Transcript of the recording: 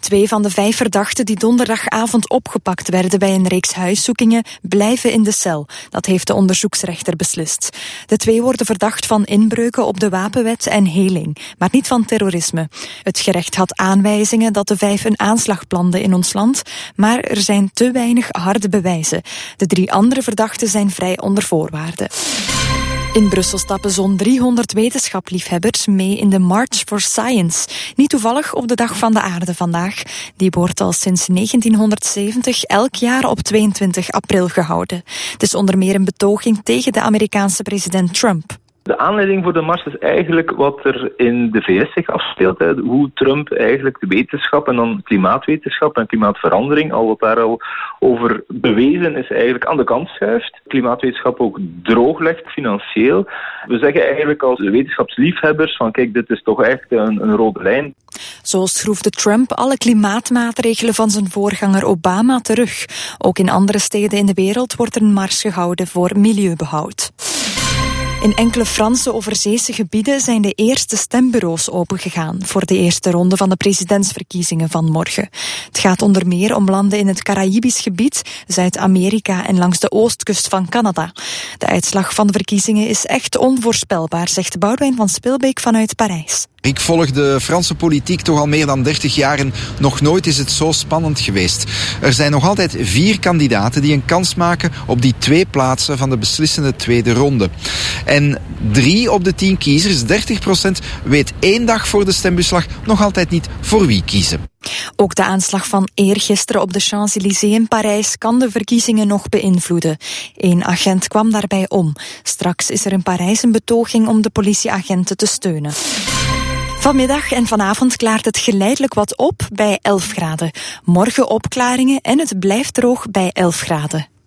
2 van de 5 verdachten die donderdagavond opgepakt werden bij een reeks huiszoekingen blijven in de cel. Dat heeft de onderzoeksrechter beslist. De 2 worden verdacht van inbreuken op de wapenwet en heling, maar niet van terrorisme. Het gerecht had aanwijzingen dat de 5 een aanslag planden in ons land, maar er zijn te weinig harde bewijzen. De 3 andere verdachten zijn vrij onder voorwaarden. In Brussel stappen zo'n 300 wetenschapliefhebbers mee in de March for Science. Niet toevallig op de Dag van de Aarde vandaag. Die wordt al sinds 1970 elk jaar op 22 april gehouden. Het is onder meer een betoging tegen de Amerikaanse president Trump. De aanleiding voor de mars is eigenlijk wat er in de VS zich afspeelt. Hoe Trump eigenlijk de wetenschap en dan klimaatwetenschap en klimaatverandering, al wat daar al over bewezen is, eigenlijk aan de kant schuift. Klimaatwetenschap ook drooglegt financieel. We zeggen eigenlijk als wetenschapsliefhebbers van kijk, dit is toch echt een rode lijn. Zo schroefde Trump alle klimaatmaatregelen van zijn voorganger Obama terug. Ook in andere steden in de wereld wordt er een mars gehouden voor milieubehoud. In enkele Franse overzeese gebieden zijn de eerste stembureaus opengegaan voor de eerste ronde van de presidentsverkiezingen van morgen. Het gaat onder meer om landen in het Caraïbisch gebied, Zuid-Amerika en langs de oostkust van Canada. De uitslag van de verkiezingen is echt onvoorspelbaar, zegt Boudewijn van Spilbeek vanuit Parijs. Ik volg de Franse politiek toch al meer dan 30 jaar en nog nooit is het zo spannend geweest. Er zijn nog altijd 4 kandidaten die een kans maken op die 2 plaatsen van de beslissende tweede ronde. En 3 op de 10 kiezers, 30%, weet 1 dag voor de stembusslag nog altijd niet voor wie kiezen. Ook de aanslag van eergisteren op de Champs-Élysées in Parijs kan de verkiezingen nog beïnvloeden. 1 agent kwam daarbij om. Straks is er in Parijs een betoging om de politieagenten te steunen. Vanmiddag en vanavond klaart het geleidelijk wat op bij 11 graden. Morgen opklaringen en het blijft droog bij 11 graden.